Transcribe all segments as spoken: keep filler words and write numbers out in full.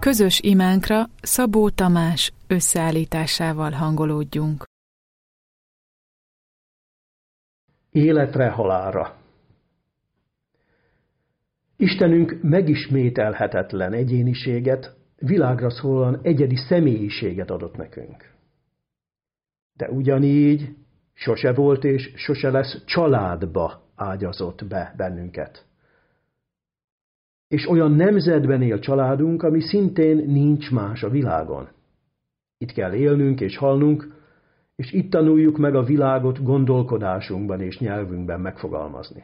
Közös imánkra Szabó Tamás összeállításával hangolódjunk. Életre, halálra. Istenünk megismételhetetlen egyéniséget, világra szólóan egyedi személyiséget adott nekünk. De ugyanígy sose volt és sose lesz családba ágyazott be bennünket. És olyan nemzetben él családunk, ami szintén nincs más a világon. Itt kell élnünk és halnunk, és itt tanuljuk meg a világot gondolkodásunkban és nyelvünkben megfogalmazni.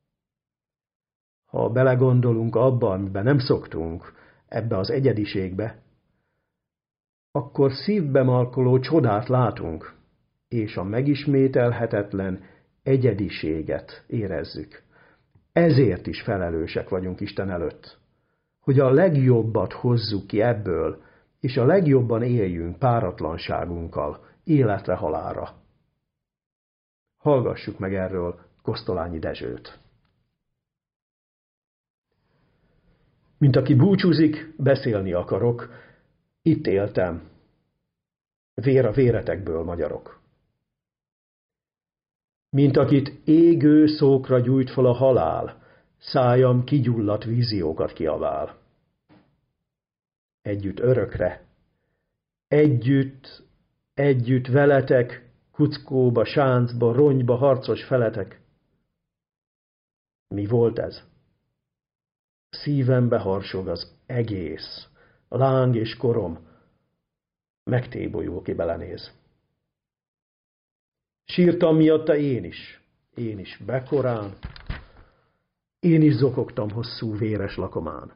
Ha belegondolunk abba, amiben nem szoktunk, ebbe az egyediségbe, akkor szívbe markoló csodát látunk, és a megismételhetetlen egyediséget érezzük. Ezért is felelősek vagyunk Isten előtt, hogy a legjobbat hozzuk ki ebből, és a legjobban éljünk páratlanságunkkal, életre, halálra. Hallgassuk meg erről Kosztolányi Dezsőt. Mint aki búcsúzik, beszélni akarok, itt éltem. Vér a véretekből, magyarok. Mint akit égő szókra gyújt fel a halál, szájam kigyulladt víziókat kiabál. Együtt örökre, együtt, együtt veletek, kuckóba, sáncba, rongyba, harcos feletek. Mi volt ez? Szívembe harsog az egész, a láng és korom, megtébolyul, ki belenéz. Sírtam miatta én is, én is bekorán, én is zokogtam hosszú véres lakomán.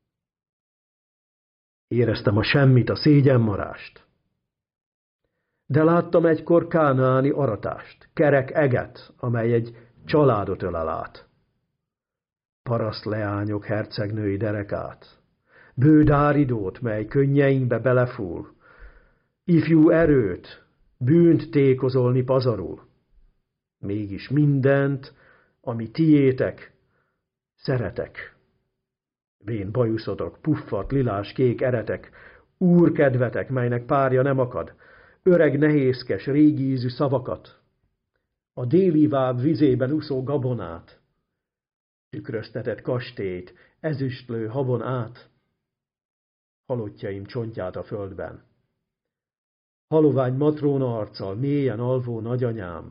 Éreztem a semmit, a szégyenmarást. De láttam egykor kánaáni aratást, kerek eget, amely egy családot ölel át. Paraszt leányok hercegnői derekát, bő dáridót, mely könnyeinkbe belefúl, ifjú erőt, bűnt tékozolni pazarul. Mégis mindent, ami tiétek, szeretek. Vén bajuszotok, puffat, lilás, kék eretek, úrkedvetek, melynek párja nem akad, öreg nehézkes, régi ízű szavakat, a déli váb vizében úszó gabonát, tükröztetett kastélyt, ezüstlő habon át, halottjaim csontját a földben. Halovány matróna arccal, mélyen alvó nagyanyám.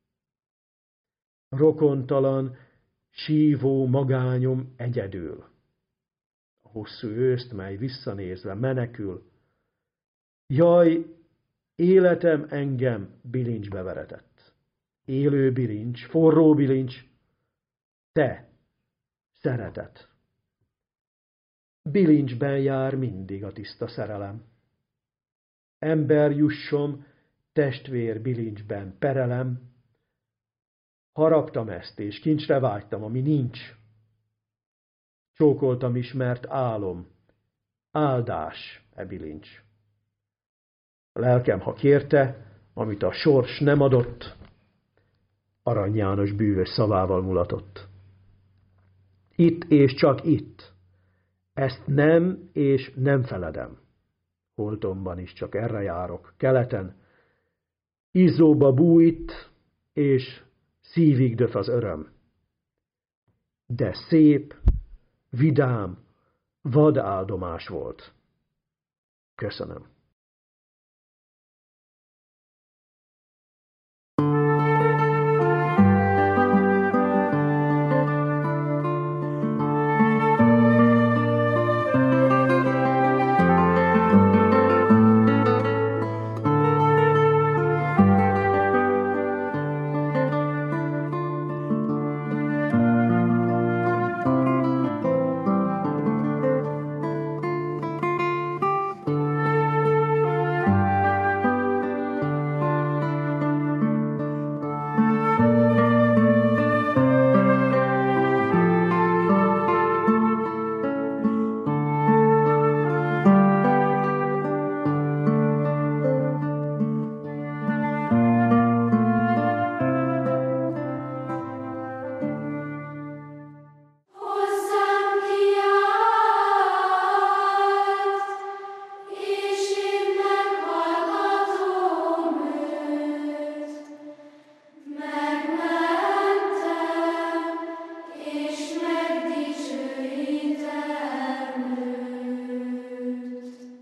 Rokontalan, sívó magányom egyedül. A hosszú őszt, mely visszanézve menekül. Jaj, életem engem bilincsbe veretett. Élő bilincs, forró bilincs, te, szeretet. Bilincsben jár mindig a tiszta szerelem. Ember jussom, testvér bilincsben perelem. Haraptam ezt, és kincsre vágytam, ami nincs. Csókoltam ismert álom, áldás e bilincs. A lelkem, ha kérte, amit a sors nem adott, Arany János bűvös szavával mulatott. Itt és csak itt, ezt nem és nem feledem. Holtomban is csak erre járok, keleten, izzóba bújt, és szívig döf az öröm. De szép, vidám, vad áldomás volt. Köszönöm.